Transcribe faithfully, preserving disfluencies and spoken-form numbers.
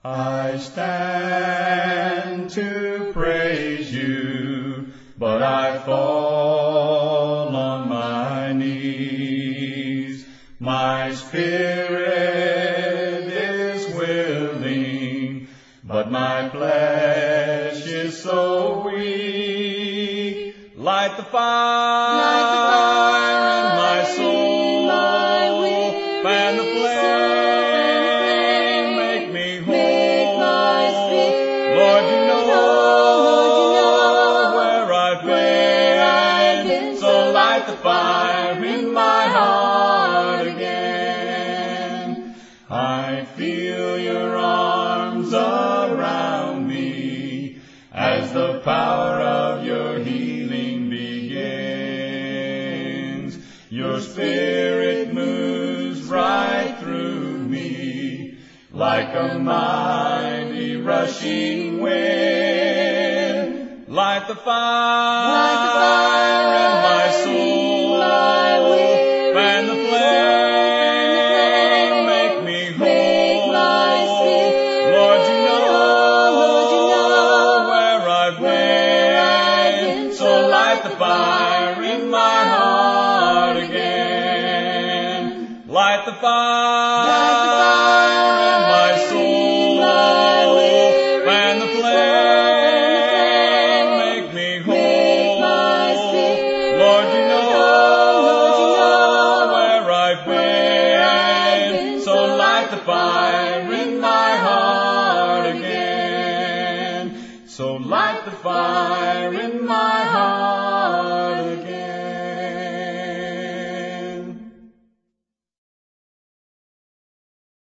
I stand to praise you, but I fall on my knees. My spirit is willing, but my flesh is so weak. Light the fire, Light the fire in my soul, my weary fan the flame, make me whole. Make my spirit Lord, you know, whole. Lord, you know where I've where I've been, been. so light the fire in my heart again. I feel your arms around me as the power of your healing begins. Your spirit moves right through me like a mighty rushing wind. Light the fire, Light the fire in my soul, my weary fan the flame, make me whole. Make my spirit Lord, you know, Lord, you know where I've where I've been, been. so light the fire in my heart again. Light the fire, Light the fire in my soul, my weary fan the flame, make me whole. Make my spirit Lord, you know, Lord, you know where I've where I've been, been. so light the fire in my heart again. So light the fire in my heart again.